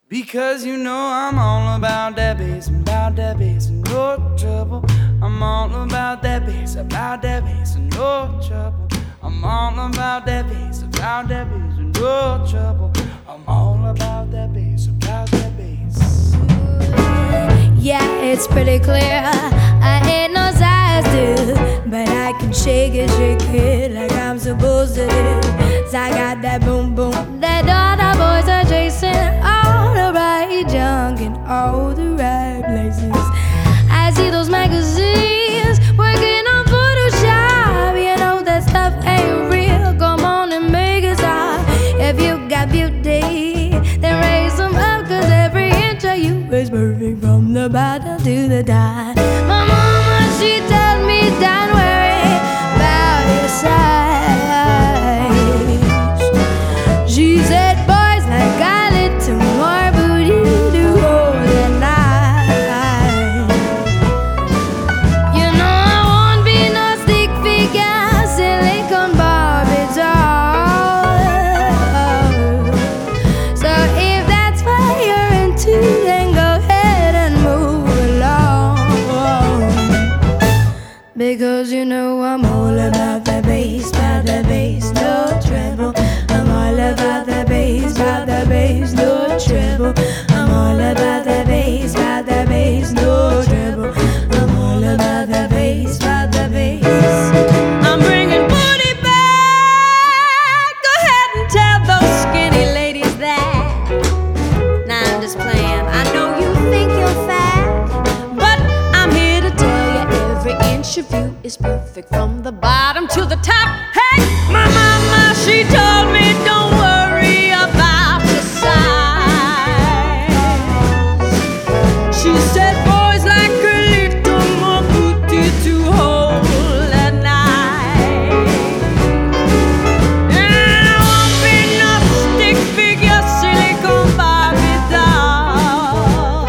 Because you know I'm all about that bass, about that bass, and no trouble. I'm all about that bass, and no trouble. I'm all about that bass, and no trouble. I'm all about that bass, about that bass. Yeah, it's pretty clear I ain't no size dude, but I can shake it like I'm supposed to do. 'Cause I got that boom boom that all the boys are chasing, all the right junk in all the right places. I see those magazines working on Photoshop. You know that stuff ain't real. Come on and make it stop. If you got beauty, then raise them up, 'cause every inch of you is perfect from the bottom to the top. My mama, she tells me don't worry about your size. She said boys like a little more booty to hold at night. You know I won't be no stick figure, silicone Barbie doll. So if that's what you're into, then go ahead and move along. Because you know I'm all about the bass, no treble. I'm all about the bass, no treble. I'm all about the bass, no treble. I'm all about the bass, I'm bringing booty back. Go ahead and tell those skinny ladies that. Nah, I'm just playing. I know you think you're fat, but I'm here to tell you every inch of you is perfect from the bottom to the top. Hey, my mama, she told me don't worry about your size. She said boys like a little more booty to hold at night. And I won't be no stick figure, silicone Barbie doll.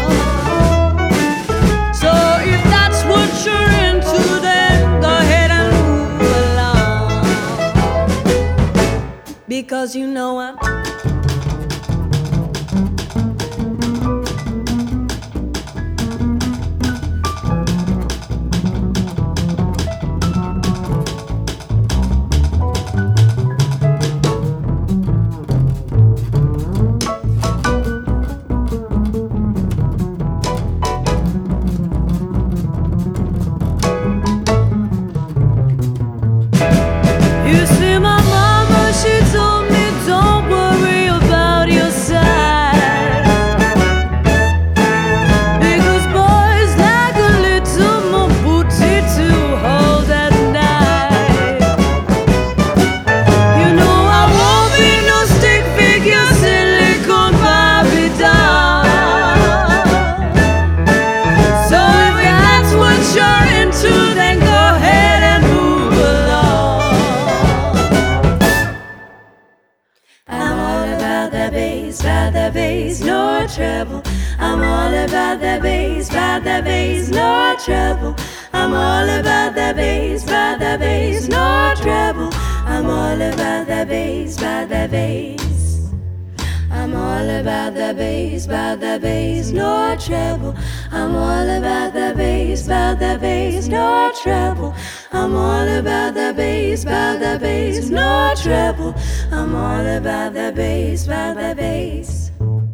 So if that's what you're into, then go ahead and move along. Because you know I'm You see, my mama, she told me don't worry about your size. Because boys like a little more booty to hold at night. You know I won't be no stick figure, silicone Barbie doll. So if that's what you're into, then go ahead and move along. I'm all about the bass, no treble. I'm all about the bass, no treble. I'm all about the bass, no treble. I'm all about the bass, I'm all about the bass, no treble. I'm all about the bass, no treble. I'm all about the bass, no treble. I'm all about the bass,